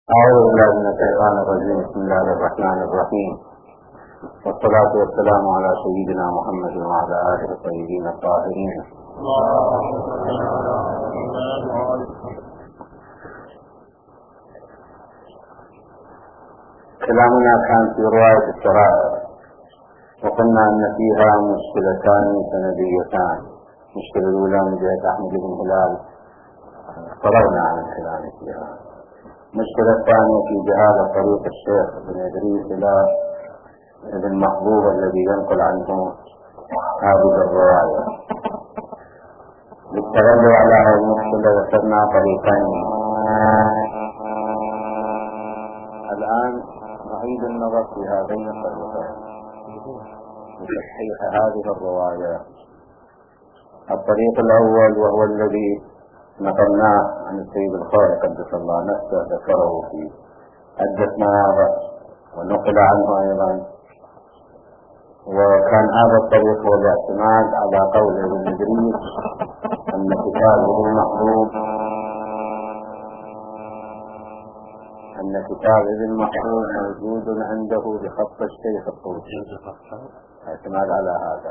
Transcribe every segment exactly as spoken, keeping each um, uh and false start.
أعوذ بالله من الشيطان الرجيم. بسم الله الرحمن الرحيم، والصلاة والسلام على سيدنا محمد وعلى آله الطيبين الطاهرين. كلامنا كان في رواية الشرائع، وقلنا أن فيها مشكلتان سنديتان. المشكلة الأولى من جهة أحمد بن هلال، فرغنا عن الكلام فيها. المشكلة الثانية في جهالة طريق الشيخ ابن إدريس إلى ابن محبوب الذي ينقل عنه هذه الرواية. للتغلب على هذه المشكلة وصلنا طريقين. الآن نعيد النظر في هذين الطريقين لتصحيح هذه الرواية. الطريق الأول وهو الذي نقلناه عن السيد الخالق قدس الله نفسه، ذكره في عدة مواضع ونقل عنه أيضا، وكان هذا الطريق هو الاعتماد على قول ابن إدريس أن كتابه المحبوب أن كتاب ابن محبوب موجود عنده بخط الشيخ الطوسي، اعتماد على هذا.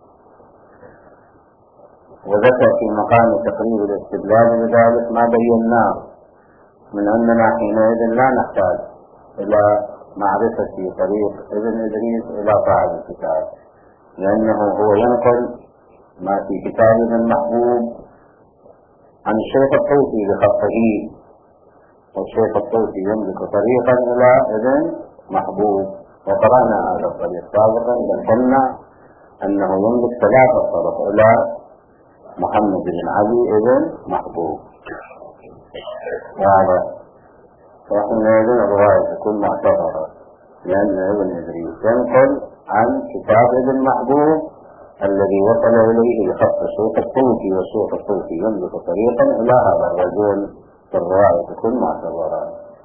وذكر في مقام تقريب الاستدلال بذلك ما بيناه من أننا حينئذ لا نحتاج إلى معرفة طريق ابن إدريس إلى صاحب الكتاب، لأنه هو ينقل ما في كتاب ابن محبوب عن الشيخ الطوسي بخطه، والشيخ الطوسي يملك طريقا إلى ابن محبوب، وقرأنا هذا الطريق سابقا، بل قلنا أنه يملك ثلاثة طرق إلى محمد بن علي ابن محبوب. هذا وحينئذ الرواية تكون معتبرة، لأن ابن إدريس ينقل عن كتاب ابن محبوب الذي وصل إليه بخط الشيخ الطوسي، والشيخ الطوسي يملك طريقا إلى هذا الرجل، فالرواية تكون معتبرة.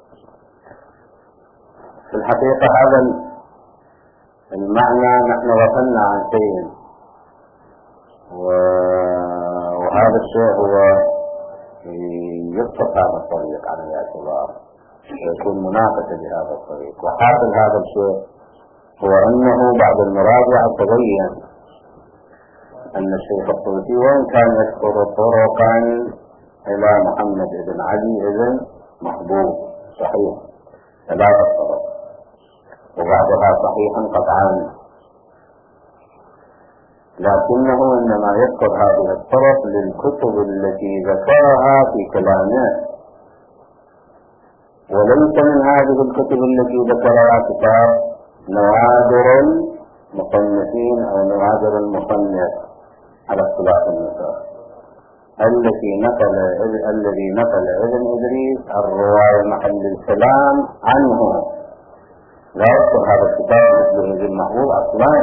في الحقيقة هذا المعنى نحن غفلنا عن شيء، وهذا الشيء هو يبسط هذا الطريق عن الاعتبار ويكون مناقشة لهذا الطريق. وحاصل هذا الشيء هو أنه بعد المراجعة تبين أن الشيخ الطوسي وإن كان يذكر طرقا إلى محمد بن علي بن محبوب صحيح ثلاثة طرق، وبعضها صحيحا قطعا، لكنه إنما يذكر هذه الطرق للكتب التي ذكرها في كلامه، وليس من هذه الكتب التي ذكرها كتاب نوادر المصنفين أو نوادر المصنف على اختلاف النسخ التي نقل الذي نقل ابن إدريس الرواية محل الكلام عنه. لا يذكر هذا الكتاب مثل ابن محبوب أصلا.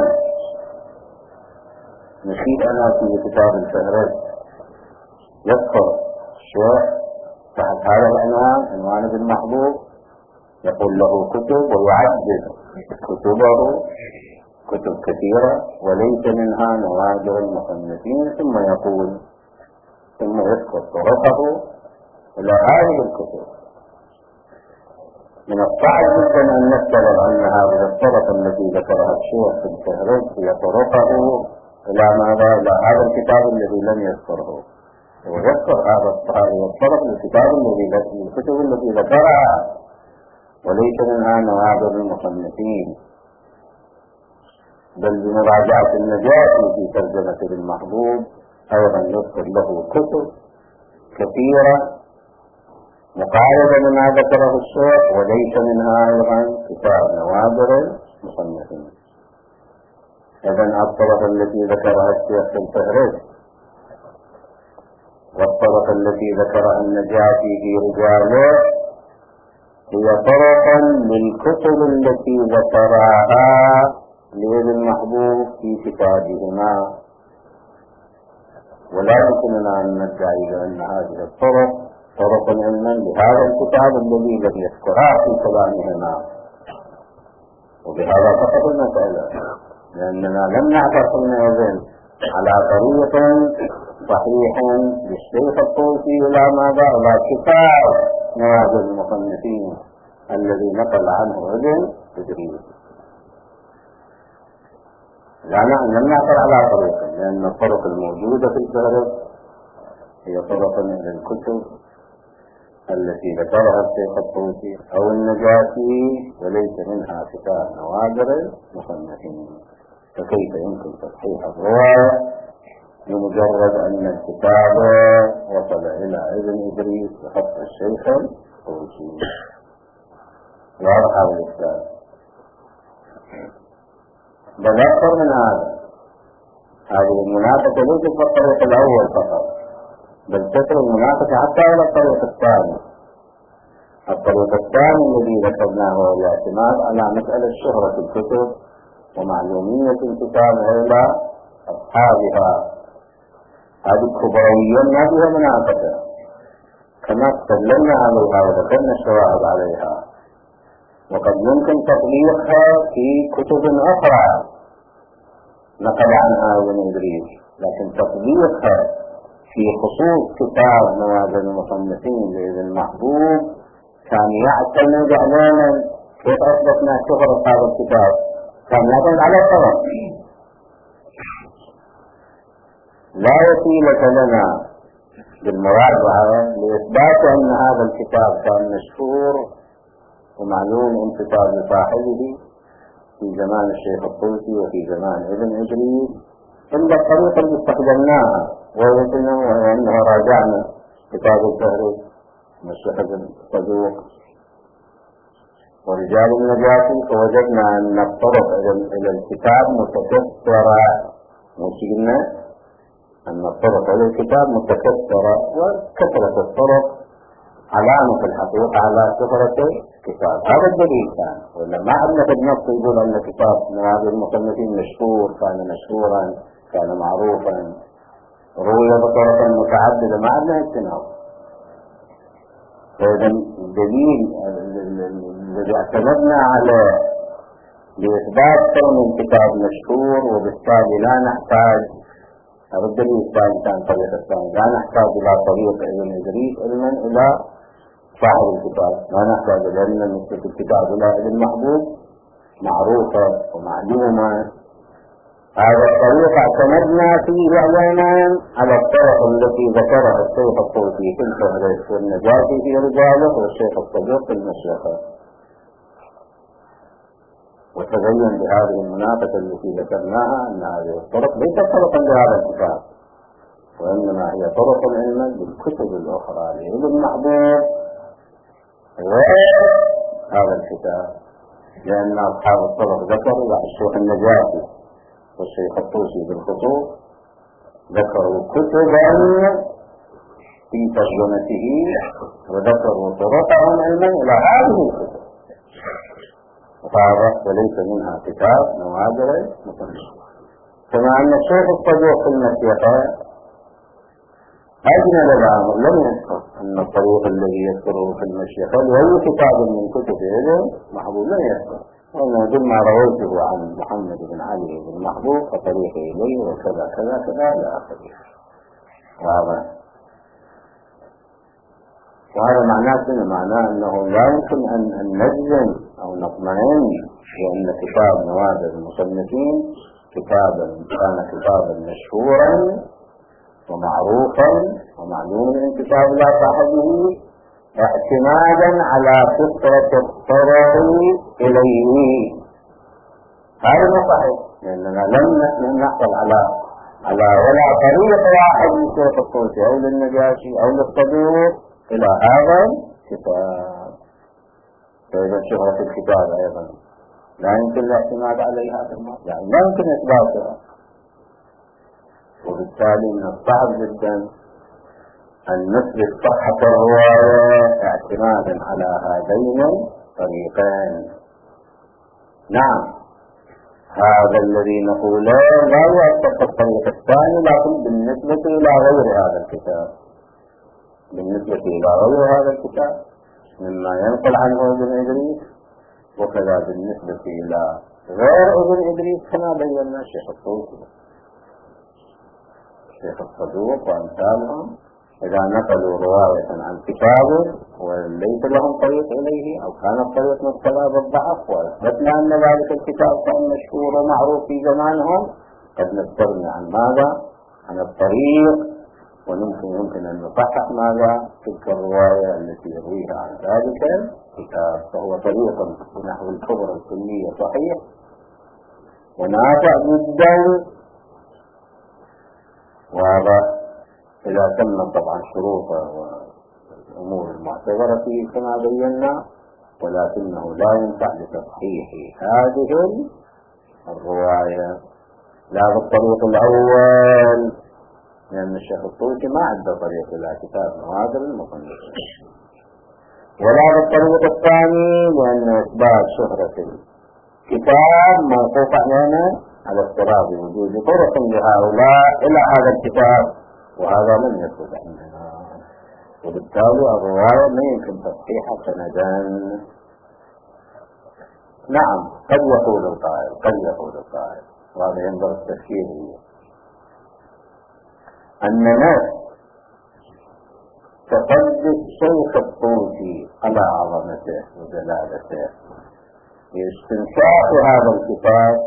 نشيد أنا في كتاب الفهرست يذكر الشيخ تحت هذا العنوان، عنوان ابن محبوب، يقول له كتب ويعدد كتبه كتب كثيرة وليس منها نوادر المصنفين، ثم يقول ثم يذكر طرقه إلى هذه الكتب. من الصعب جدا أن نفترض أن هذه الطرق التي ذكرها الشيخ في الفهرست هي طرقه إلى ماذا؟ إلى هذا الكتاب الذي لم يذكره. ويذكر هذا هذه الطرق للكتاب الذي الكتب التي ذكرها وليس منها نوادر المصنفين. بل بمراجعة النجاشي في ترجمة ابن محبوب أيضا يذكر له كتب كثيرة مقاربة لما ذكره الشيخ، وليس منها أيضا كتاب نوادر المصنفين. إذن الطرق التي ذكرها الشيخ في الفهرست والطرق التي ذكرها النجاشي في رجاله هي طرقا للكتب التي ذكرها لابن محبوب في كتابهما، ولا يمكننا أن ندعي بأن هذه الطرق طرق علما بهذا الكتاب الذي لم يذكرها في كلامهما. وبهذا فقط المسألة، لأننا لم نعتقد حينئذ على طريقة صحيح للشيخ الطوسي إلى ماذا؟ إلى كتاب نوادر المصنفين الذي نقل عنه ابن إدريس. لا لم نعثر على طريق، لأن الطرق الموجودة في الفهرس هي طرق من الكتب التي ذكرها الشيخ الطوسي أو النجاشي، وليس منها كتاب نوادر المصنفين. فكيف يمكن تصحيح الرواية بمجرد أن الكتاب وصل إلى ابن إدريس بخط الشيخ الطوسي؟ واضح هذا الإشكال. بل أكثر من هذا، هذه المناقشة ليست في الطريق الأول فقط، بل تسر المناقشة حتى إلى الطريق الثاني. الطريق الثاني الذي ذكرناه هو الاعتماد على مسألة شهرة الكتب ومعلومية انتسابها إلى أصحابها. هذه كبروية ما فيها مناقشة، كما تكلمنا عليها وذكرنا الشواهد عليها، وقد يمكن تطبيقها في كتب أخرى نقل عنها ابن إدريس، لكن تطبيقها في خصوص كتاب نوادر المصنفين لابن محبوب كان يعتمد علينا. كيف أثبتنا شهرة هذا الكتاب؟ كان يعتمد على الطرق. لا وسيلة لنا بالمراجعة لإثبات أن هذا الكتاب كان مشهور ومعلوم انتساب لصاحبه في زمان الشيخ الطوسي وفي زمان ابن إدريس إلا الطريقة اللي استخدمناها، وهي أنه راجعنا كتاب الفهرس والشيخ الصدوق ورجال النجاشي، فوجدنا أن الطرق إلى الكتاب متكثرة. مش قلنا أن الطرق إلى الكتاب متكثرة، وكثرة الطرق علامة في الحقيقة على كثرة الكتاب. هذا الدليل كان، ولا ما عندنا في النص يقول أن كتاب نوادر المصنفين مشهور، كان مشهورا، كان معروفا، روي بطرق متعددة، ما عندنا اجتناب. فإذا الدليل الذي اعتمدنا عليه لإثبات كون الكتاب مشهور، وبالتالي لا نحتاج، هذا الدليل الثاني كان طريق الثاني، لا نحتاج إلى طريق ابن إدريس علما إلى صاحب الكتاب، لا نحتاج لأن نسبة الكتاب إلى ابن محبوب معروفة ومعلومة. هذا الطريق اعتمدنا فيه علينا على الطرق التي ذكرها الشيخ الطوسي في الفهرس والنجاشي في رجاله والشيخ الصدوق في المشيخة. وتبين بهذه المناقشة التي ذكرناها أن هذه الطرق ليست طرقا لهذا الكتاب، وإنما هي طرق علما بالكتب الأخرى لابن محبوب وهذا الكتاب، لأن أصحاب الطرق ذكروا الشيخ النجاشي والشيخ الطوسي بالخصوص ذكروا كتبا في ترجمته وذكروا طرقهم علما إلى هذه الكتب، وهذا وليس منها كتاب نوادر المصنفين. كما أن الشيخ الصدوق في المشيخة أجمل الأمر لم يذكر أن الطريق الذي يذكره في المشيخة لأي كتاب من كتب ابن محبوب لا يذكر، وأنه دل ما رويته عن محمد بن علي بن محبوب فطريق إليه وكذا كذا كذا إلى آخره. واضح؟ وهذا معناه شنو؟ معناه أنه لا يمكن أن نجزم أو نطمئن بأن كتاب نوادر المصنفين كتابا كان كتابا مشهورا ومعروفا ومعلوم الانتساب إلى صاحبه اعتمادا على كثرة الطرق إليه. هذا ما صحيح، لأننا لم نحصل على على ولا طريق واحد من شيخ الطوسي أو للنجاشي أو للصدوق إلى هذا الكتاب. فإذا شهرة الكتاب أيضا لا يمكن الاعتماد عليها في الماضي، يعني لا يمكن إثباتها، وبالتالي من الصعب جدا أن نثبت صحة الرواية اعتمادا على هذين الطريقين. نعم، هذا الذي نقوله لا يؤثر في الطريق الثاني، لكن بالنسبة إلى غير هذا الكتاب، بالنسبة إلى غير هذا الكتاب مما ينقل عنه ابن إدريس، وكذا بالنسبة إلى غير ابن إدريس كما بينا الشيخ الطوسي. الشيخ الصدوق وأمثالهم إذا نقلوا رواية عن كتاب وليس لهم طريق إليه أو كان الطريق مبتلى بالضعف وأثبتنا أن ذلك الكتاب كان مشهور ومعروف في زمانهم، قد نستغني عن ماذا؟ عن الطريق، ويمكن يمكن أن نصحح ماذا؟ تلك الرواية التي يرويها عن ذلك الكتاب، فهو طريق نحو الكبرى الكلية صحيح ونافع جدا. وهذا إذا تم طبعا شروطه والأمور المعتبرة فيه كما بينا، ولكنه لا ينفع لتصحيح هذه الرواية لا بالطريق الأول، لأن الشيخ الطوسي ما عنده طريق إلى كتاب نوادر المصنف، ولا بالطريق الثاني لأن إثبات شهرة الكتاب موقوف علينا على افتراض وجود طرق لهؤلاء إلى هذا الكتاب، وهذا لم يثبت عندنا، وبالتالي الرواية ما يمكن تصحيحها سندا. نعم قد يقول القائل قد يقول القائل وهذا ينظر التفكير أن ناس تقدس الشيخ الطوسي على عظمته وجلالته باستنشاق هذا الكتاب،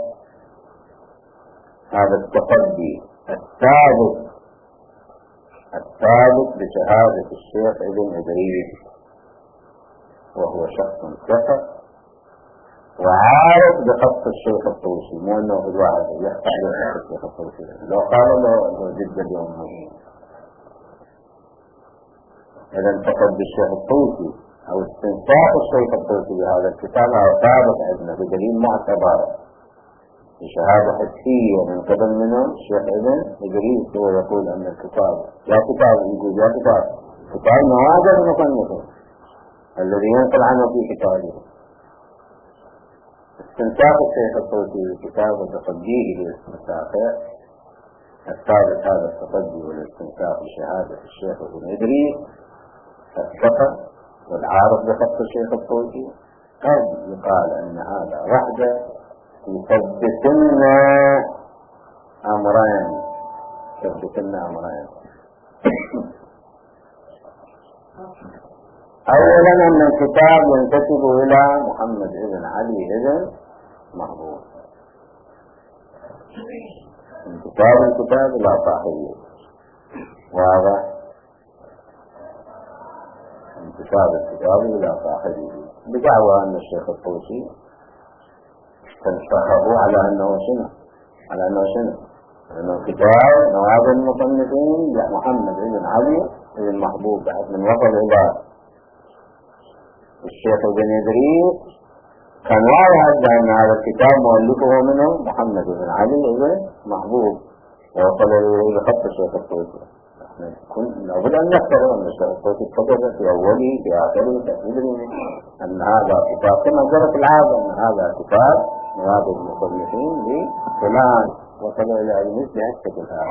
هذا التقدي الثابت الثابت بشهادة الشيخ ابن إدريس، وهو شخص ثقة وعارف بخط الشيخ الطوسي، مو انه الواحد يحكي على الشيخ الطوسي لو قال له جد اليوم مهم. اذا انتقد بالشيخ الطوسي او استنساخ الشيخ الطوسي بهذا الكتاب هذا ثابت عندنا بدليل معتبر بشهادة حسية من قبل منه الشيخ ابن إدريس، هو يقول ان الكتاب لا كتاب، يقول لا كتاب كتاب نوادر المصنف الذي ينقل عنه في كتابه. استنساخ الشيخ الطوسي للكتاب وتقديه بالاستنساخه الثابت هذا التقدي والاستنساخ بشهادة الشيخ ابن إدريس الثقة والعارف بخط الشيخ الطوسي، قد يقال ان هذا وحده يثبتنا امرين يثبتنا امرين اولا ان الكتاب ينتسب الى محمد بن علي بن محبوب، كتاب الكتاب لا صاحبه، وهذا انتساب الكتاب الى صاحبه بدعوى ان الشيخ الطوسي استنسخه على انه شنو على انه شنو انه كتاب نواب المصنفين محمد بن علي بن محبوب، بعد من وصل الى الشيخ ابن إدريس كان واضح أن هذا الكتاب مؤلفه منه محمد بن علي بن محبوب، ووصل إلى خط الشيخ الطوسي. لابد أن نفترض أن الشيخ الطوسي كتب في أوله في آخره تقريبا أن هذا كتاب كما جرت العادة أن هذا كتاب نواب المصنفين لفلان وصل إلى مثل هذا الكتاب،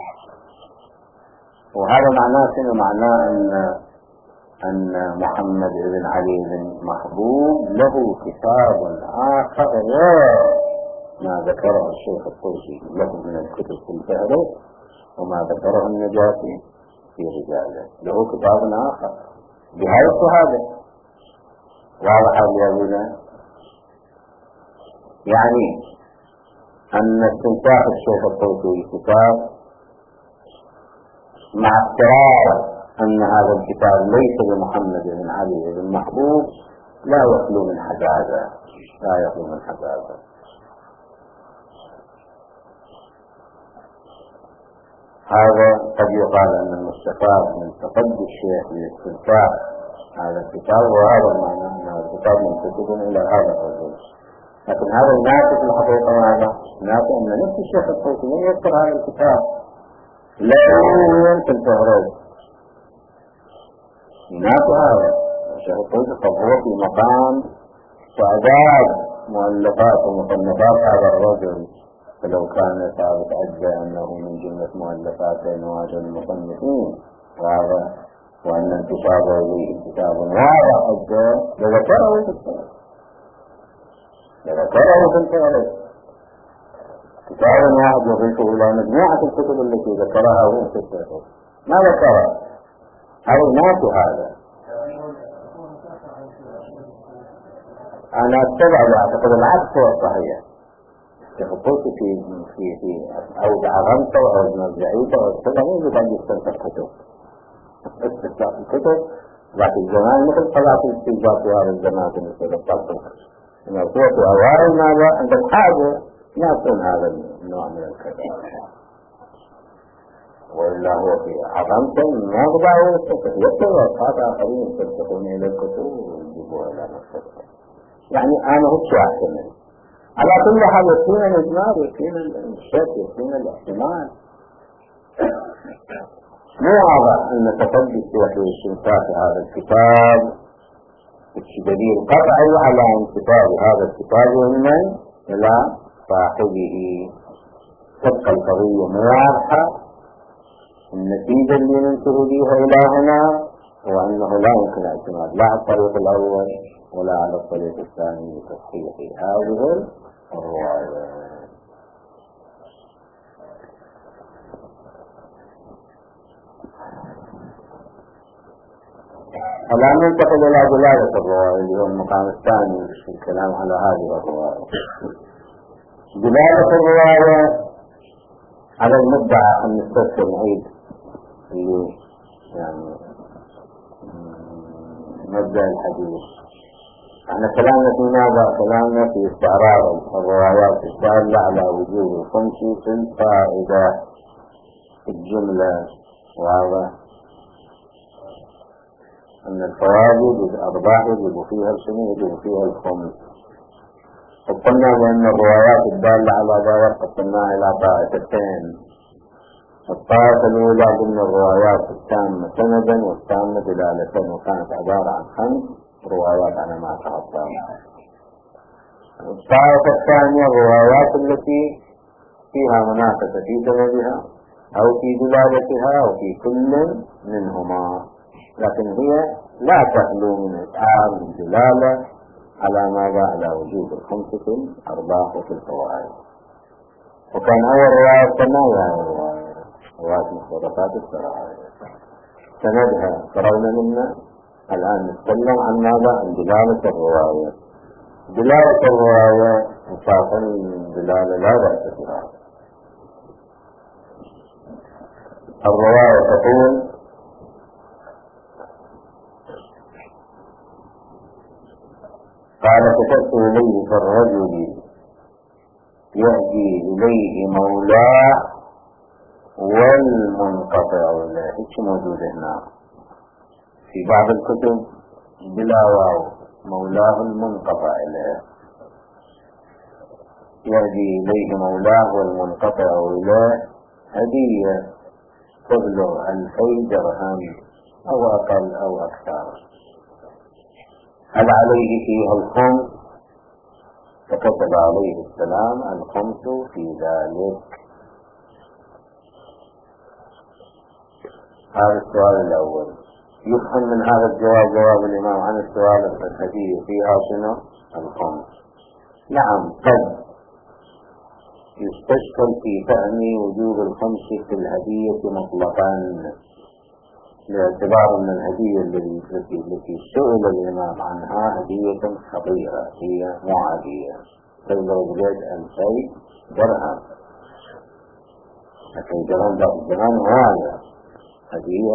وهذا معناه شنو؟ معناه أن أن محمد بن علي بن محبوب له كتاب آخر غير ما ذكره الشيخ الطوسي له من الكتب في الفهرس وما ذكره النجاتي في رجاله، له كتاب آخر بهذا الشهادة. واضح يا يعني أن استنساخ الشيخ الطوسي الكتاب مع افتراض أن هذا الكتاب ليس لمحمد بن علي بن محبوب لا يخلو من حجازة لا يخلو من حجازة. هذا قد يقال أن المستفاد من تقدي الشيخ لاستنساخ هذا الكتاب، وهذا المعنى أن هذا الكتاب منتسب إلى هذا الرجل، لكن هذا الناس الحقيقة هذا الناس أن نفس الشيخ الطوسي من يذكر هذا الكتاب لا يمكن تهرب الناس. هذا الشيخ الطوسي قد هو في مقام تعداد مؤلفات ومصنفات هذا الرجل، فلو كان ثابت أجزاء أنه من جملة مؤلفات نواب المصنفين وهذا وأن انتسابه إليه كتاب واضح أجزاء لذكره في الكتاب لذكره في الكتاب كتابا واحد يضيفه إلى مجموعة الكتب التي ذكرها هو في التاريخ ما ذكرها أو ما في هذا. أنا أتبع أعتقد العكس هو الصحيح. تخطوط في في في أو بعرمته أو بمرجعيته أو السبع مين اللي قد يستنسخ كتب؟ استنساخ الكتب ذات الزمان مثل صلاة الاستنجاب في هذا الزمان بالنسبة للطلق. إن الصوت أوائل ماذا عند الحاجة لا يكون هذا النوع من الكتاب، وإلا هو في عظمته ما بدأوا يستنسخ يكتب أصحاب آخرين يستنسخون إلى الكتب ويجيبوها إلى نفسه. يعني أنا هو شيء أحسن على كل حال يكون الإجمال يكون الشك يكون الاحتمال. مو واضح أن تقدم في استنساخ هذا الكتاب دليل قطعي على انتفاع هذا الكتاب من إلى صاحبه. تبقى القضية واضحة. النتيجة اللي ننتهي بها إلى هنا هو أنه لا يمكن الاعتماد لا على الطريق الأول ولا على الطريق الثاني لتصحيح هذه الرواية. الآن ننتقل إلى دلالة الرواية اللي هو المقام الثاني في الكلام على هذه الرواية. دلالة الرواية على المدعى أن نستذكر نعيد اللي يعني مبدأ الحديث. احنا كلامنا في ماذا؟ كلامنا في استعراض الروايات الدالة على وجود الخمس في الفائدة الجملة. واضح أن الفوائد الأرباح يجب فيها الشنو يجب فيها الخمس. وقلنا بأن الروايات الدالة على ذلك قسمناها إلى طائفتين. الطائفة الأولى ضمن الروايات التامة سندا والتامة دلالة، وكانت عبارة عن خمس روايات على ما تحصل. الطائفة الثانية الروايات التي فيها منافسة في سندها أو في دلالتها أو في كل منهما، لكن هي لا تخلو من إشعار الدلالة على ماذا؟ على وجود الخمسة الأرباح في الفوائد. وكان أول رواية سنة رواية مختلفات السرائر سندها قررنا منا. الآن نتكلم عن ماذا؟ عن دلالة الرواية. دلالة الرواية مصافا دلالة لا بأس بها. الرواية تقول قال كتبت إليه فالرجل يهدي إليه مولاه والمنقطع له. هيك موجود هنا في بعض الكتب بلا واو، مولاه المنقطع له. يهدي إليه مولاه والمنقطع له هدية تبلغ ألفي درهم أو أقل أو أكثر. هل عليه فيها الخمس؟ فكتب عليه السلام الخمس في ذلك. هذا السؤال الأول. يفهم من هذا الجواب جواب الإمام عن السؤال الهدية فيها شنو؟ الخمس. نعم قد يستشكل في فهم وجوب الخمس في الهدية مطلقا، باعتبار أن الهدية التي التي سئل الإمام عنها هدية خطيرة، هي معادية تبلغ بجد ألفي درهم. لكن درهم ذات الزمان هواية هدية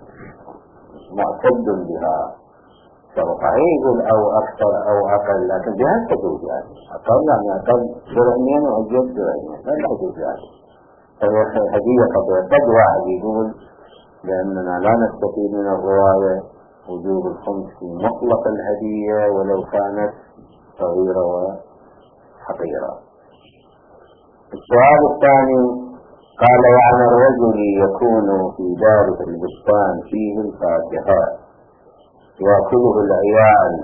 معتد بها، صحيح أو أكثر أو أقل، لكن بها تجوز يعني أقل يعني أقل درهمين وأجد درهمين لا تجوز يعني. فهي هدية خطيرة. قد واحد يقول لأننا لا نستفيد من الرواية وجوب الخمس في مطلق الهدية ولو كانت صغيرة وحقيرة. السؤال الثاني قال وعن الرجل يكون في دار البستان فيه الفاكهة يأكله العيال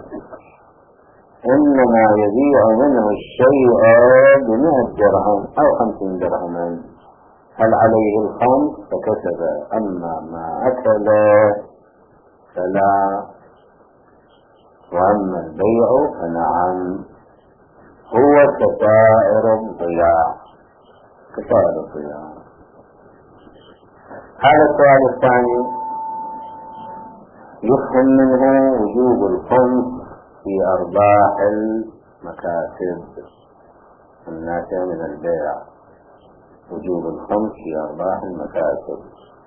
إنما يبيع منه الشيء بمئة درهم أو خمسين درهما، هل عليه الخمس؟ فكتب أما ما أكل فلا وأما البيع فنعم هو كسائر الضياع. كسائر الضياع. هذا السؤال الثاني يفهم منه وجوب الخمس في أرباح المكاسب الناشئة من البيع، وجوب الخمس في أرباح المكاسب.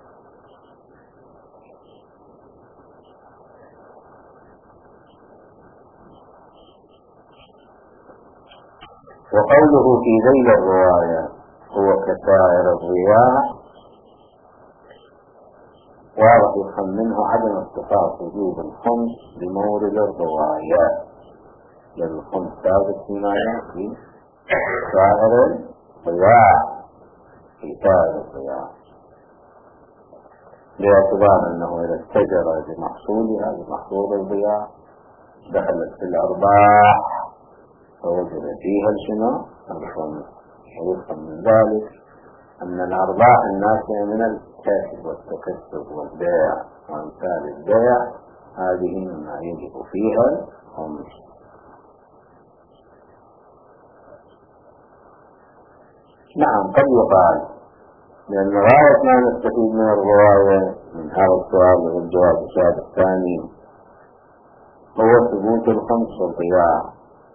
وقوله في ذيل الرواية هو كسائر الضياع واضح يفهم منه عدم اختصاص وجوب الخمس بمورد الرواية، لأن الخمس ثابت في ماذا؟ في سائر الضياع، في سائر الضياع، باعتبار أنه إذا اتجر بمحصولها بمحصول الضياع دخلت في الأرباح فوجد فيها الشنو؟ الخمس. ويفهم من ذلك أن الأرباح الناشئة من الكسب والتكسب والبيع وأمثال البيع هذه مما يجب فيها الخمس. نعم، قد يقال لأن غاية ما نستفيد من الرواية من هذا السؤال والجواب السؤال الثاني هو ثبوت الخمس والضياع،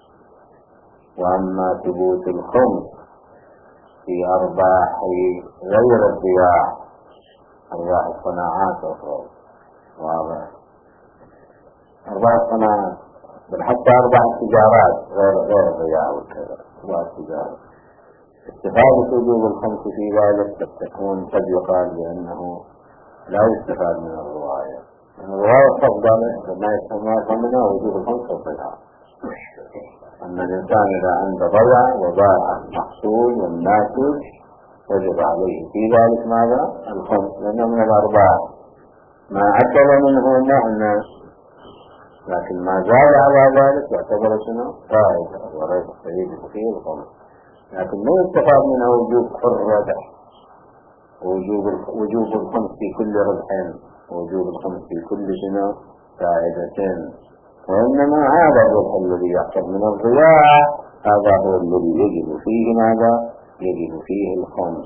وأما ثبوت الخمس في أرباح غير الضياع، أرباح الصناعات أخرى، واضح، أرباح الصناعات بل حتى أرباح التجارات غير غير الضياع وكذا، أرباح التجارات استفادة وجوب الخمس في ذلك قد تكون قد يقال بأنه لا يستفاد من الرواية، يعني الرواية تفضل ما يفهم منها وجوب الخمس والضياع. أما الإنسان إذا عنده ضياع وضاع المحصول والناتج وجب عليه في ذلك ماذا؟ الخمس، لأنه من الأرباح ما أكل منه مؤنة، لكن ما زاد على ذلك يعتبر شنو؟ فائدة وليس يجب فيه الخمس، لكن ما يستفاد منه وجوب كل ربح، وجوب وجوب الخمس في كل ربح، وجوب الخمس في كل شنو؟ فائدة، وإنما هذا الربح الذي يحصل من الضياع هذا هو الذي يجب فيه ماذا؟ يجب فيه الخمس.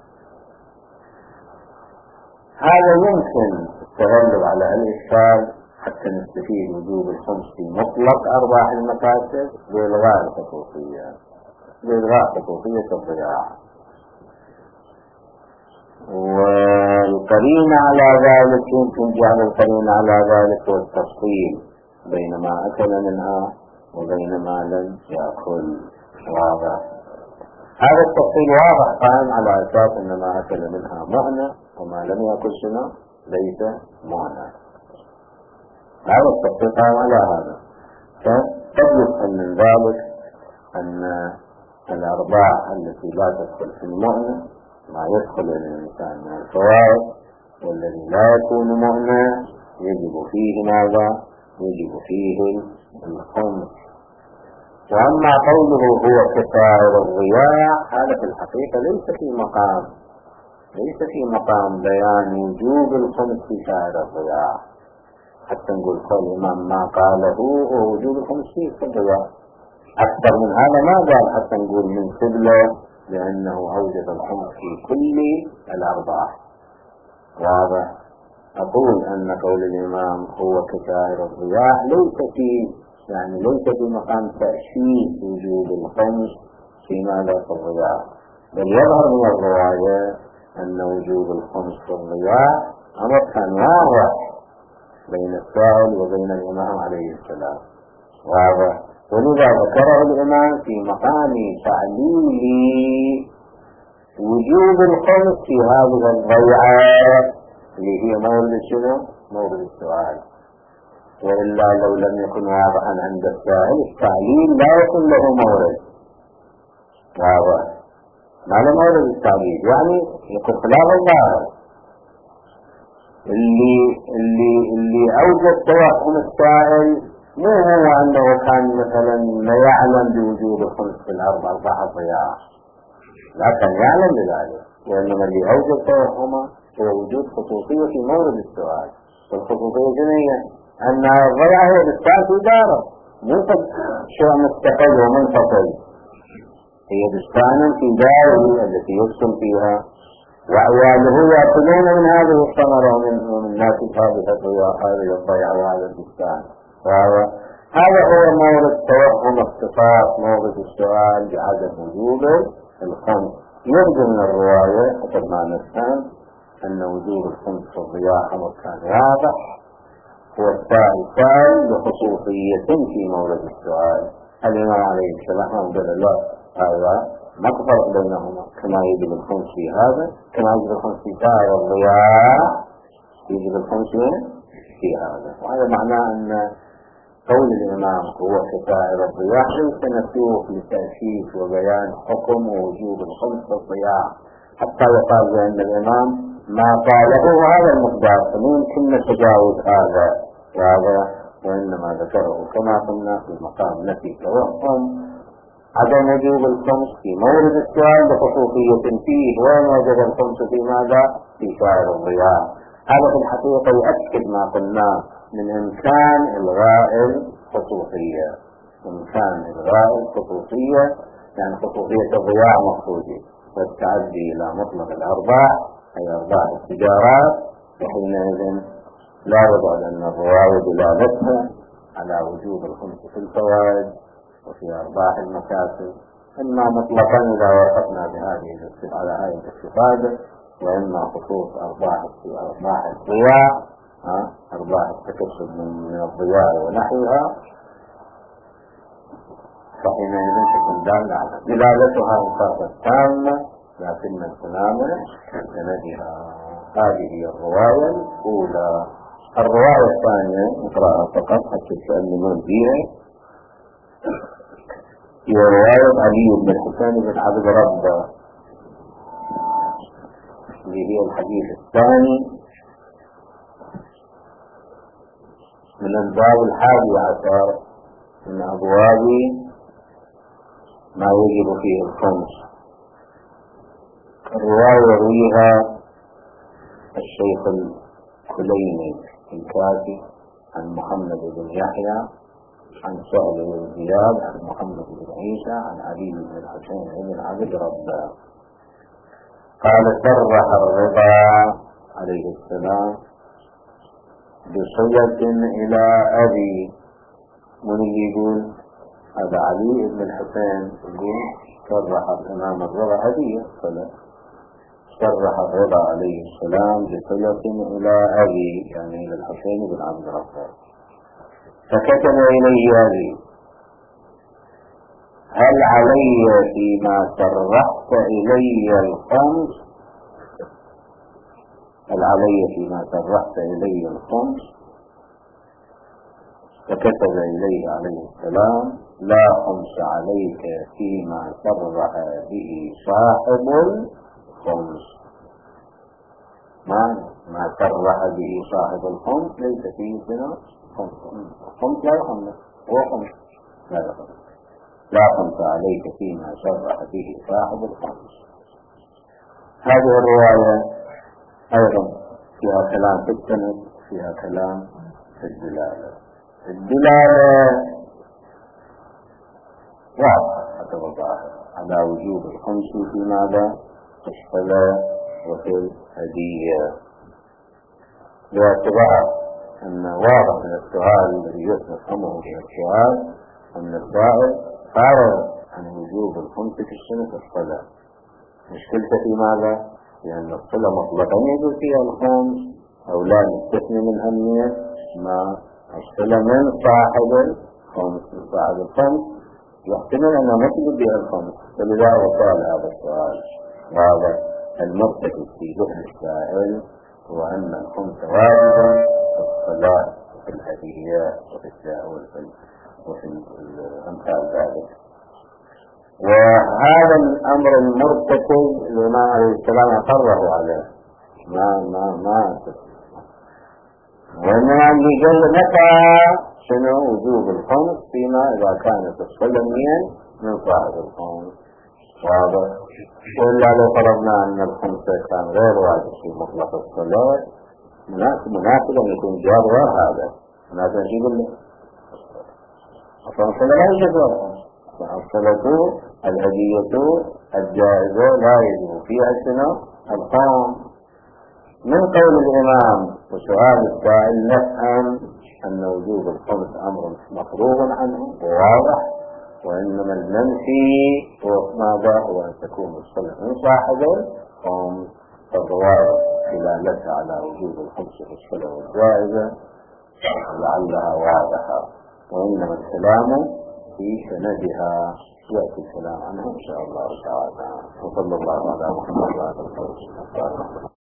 هذا يمكن التغلب على الإشكال حتى نستفيد وجوب الخمس في مطلق أرباح المكاسب بإلغاء الخصوصية، بإلغاء خصوصية الضياع. والقرين على ذلك يمكن جعل القرين على ذلك والتفصيل بين ما أكل منها وبين ما لم يأكل، واضح. هذا التفصيل واضح قائم على أساس أن ما أكل منها مؤنة وما لم يأكل شنو؟ ليس مؤنة. هذا التفصيل قائم على هذا. فقد يفهم من ذلك أن الأرباح التي لا تدخل في المؤنة ما يدخل إلى الإنسان من الفوائد، والذي لا يكون مؤنة يجب فيه ماذا؟ يجب فيه الخمس. وأما قوله هو كسائر الضياع هذا في الحقيقة ليس في مقام ليس في مقام بيان وجوب الخمس في سائر الضياع، حتى نقول قول الإمام ما قاله هو وجوب الخمس في الضياع. أكثر من هذا ما قال حتى نقول من قبله لأنه أوجد الخمس في كل الأرباح، واضح. أقول أن قول الإمام هو كسائر الضياع ليس في يعني ليس في مقام تأشيد وجوب الخمس في ماذا في الضياع، بل يظهر من الرواية أن وجوب الخمس في الضياع أمر كان واضح بين السائل وبين الإمام عليه السلام، واضح. ولذا ذكره الإمام في مقام تعليل وجوب الخمس في هذه الضيعة اللي هي مورد شنو؟ مورد السؤال. وإلا لو لم يكن واضحا عند السائل التعليل لا يكون له مورد، واضح. ما له مورد التعليل يعني يكون خلاف الظاهر. اللي اللي اللي أوجد توهم السائل مو هو أنه كان مثلا لا يعلم بوجود الخمس في الأرض أربعة ضياع، لا كان يعلم بذلك، وإنما اللي أوجد توهمه هو وجود خصوصية في مورد السؤال. والخصوصية جنية أن الضياع هي بالسؤال في داره، مو شيء مستقل ومنفصل. هي بستانا في داره التي يسكن فيها، وعياله يأكلون من هذه الثمرة ومن ناتج هذه هذه الضيعة وهذا البستان. هذا هو مورد توهم اختصاص مورد السؤال بعدم وجوب الخمس. يبدو من الرواية حسب ما نفهم أن وجوب الخمس في الضياع أمر كان واضح، هو السائل بخصوصية في مورد السؤال. الإمام عليه السلام قال لا، هذا ما تفرق بينهما، كما يجب الخمس في هذا كما يجب الخمس في سائر الضياع يجب الخمس في هذا. وهذا معناه أن قول الإمام هو كسائر الضياع ليس نسوخ لتأكيد وبيان حكم ووجوب الخمس في الضياع، حتى يقال بأن الإمام ما قاله هذا المقدار، فممكن تجاوز هذا وهذا، وإنما ذكره كما قلنا في مقام نفي توهم عدم وجوب الخمس في مورد السؤال بخصوصية فيه، وين وجد الخمس في ماذا؟ في سائر الضياع. هذا في الحقيقة يؤكد ما قلناه من إمكان إلغاء الخصوصية، إمكان إلغاء الخصوصية، يعني خصوصية الضياع مقصودة، والتعدي إلى مطلق الأرباح أي أرباح التجارات، وحينئذ لا يبعد أن الرواية دلالتها على وجوب الخمس في الفوائد وفي أرباح المكاسب، إما مطلقا إذا وافقنا بهذه على هذه الاستفادة، وإما خصوص أرباح أرباح الضياع، أرباح التكسب من الضياع ونحوها، فحينئذ تكون دلالتها مخافة تامة، لكن الكلام كسندها. هذه هي الرواية الأولى. الرواية الثانية نقرأها فقط حتى تسألون فيها، هي رواية علي بن الحسين بن عبد ربه، اللي هي الحديث الثاني من الباب الحادي عشر من أبواب ما يجب فيه الخمس. الرواية يرويها الشيخ الكليني الكافي عن محمد بن يحيى عن سهل بن زياد عن محمد بن عيسى عن علي بن الحسين بن عبد ربه قال: صرح الرضا عليه السلام بصلة إلى أبي. من اللي يقول هذا؟ علي بن الحسين يقول صرح الإمام الرضا هدية صلة، صرح الرضا عليه السلام بصلة إلى أبي يعني إلى الحسين بن عبد ربه، فكتب إليه أبي: هل علي فيما صرحت إلي الخمس؟ هل علي فيما صرحت إلي الخمس؟ فكتب إليه عليه السلام: لا خمس عليك فيما صرح به صاحب الخمس. ما ما صرح به صاحب الخمس ليس فيه سنة خمس، خمس لا يخمس، هو خمس لا يخمس. لا خمس عليك فيما صرح به صاحب الخمس. هذه الرواية أيضا فيها كلام في السند، فيها كلام في الدلالة. الدلالة واضحة حسب الظاهر على وجوب الخمس في ماذا؟ في الصلاة وفي الهدية، باعتبار أن واضح من السؤال الذي يفهمه من السؤال أن السائل قرر عن وجوب الخمس في السنة في الصلاة. مشكلته في ماذا؟ لأن الصلاة مطلقا يجب فيها الخمس أو لا نستثني من أمنية ما الصلاة من صاحب الخمس، من صاحب الخمس يحتمل أن نطلب بها الخمس، فلذا وصال هذا السؤال. وهذا المرتكب في ذهن السائل هو أن الخمس واجبا في الصلاة وفي الهديات وفي التأويل وفي الأمثال ذلك. وهذا الأمر المرتكب الإمام عليه السلام أقره عليه، ما ما ما وإنما اللي جل متى شنو وجوب الخمس فيما إذا كانت الصلاة من صاحب الخمس. واضح؟ وإلا لو فرضنا أن الخمسة كان غير واجب في مطلق الصلاة، مناسب مناسب أن يكون جواب غير هذا. مناسب أن يقول لي أصلا الصلاة لا يجب غيرها، الصلاة الهدية الجائزة لا يجب فيها شنو؟ القوم. من قول الإمام وسؤال السائل نفهم أن وجوب الخمس أمر مفروغ عنه وواضح، وإنما المنفي هو ماذا؟ هو أن تكون الصلح من صاحب الخمس. فالرواية دلالتها على وجوب الخمس في الصلح والجائزة لعلها واضحة، وإنما الكلام في سندها يأتي الكلام عنه إن شاء الله تعالى. وصلى الله على محمد وعلى آله وصحبه.